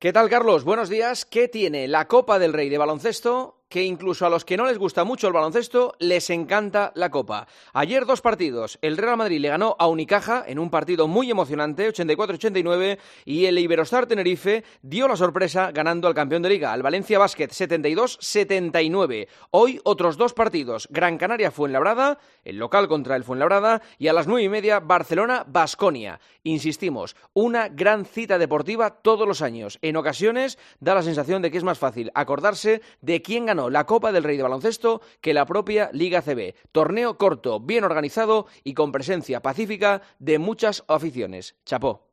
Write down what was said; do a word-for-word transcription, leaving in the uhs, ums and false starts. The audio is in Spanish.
¿Qué tal, Carlos? Buenos días. ¿Qué tiene la Copa del Rey de baloncesto? Que incluso a los que no les gusta mucho el baloncesto, les encanta la Copa. Ayer dos partidos. El Real Madrid le ganó a Unicaja en un partido muy emocionante, ochenta y cuatro a ochenta y nueve, y el Iberostar Tenerife dio la sorpresa ganando al campeón de Liga, al Valencia Basket, setenta y dos a setenta y nueve. Hoy otros dos partidos. Gran Canaria-Fuenlabrada, el local contra el Fuenlabrada, y a las nueve y media Barcelona-Baskonia. Insistimos, una gran cita deportiva todos los años. En ocasiones da la sensación de que es más fácil acordarse de quién ganó la Copa del Rey de baloncesto que la propia Liga A C B. Torneo corto, bien organizado y con presencia pacífica de muchas aficiones. Chapó.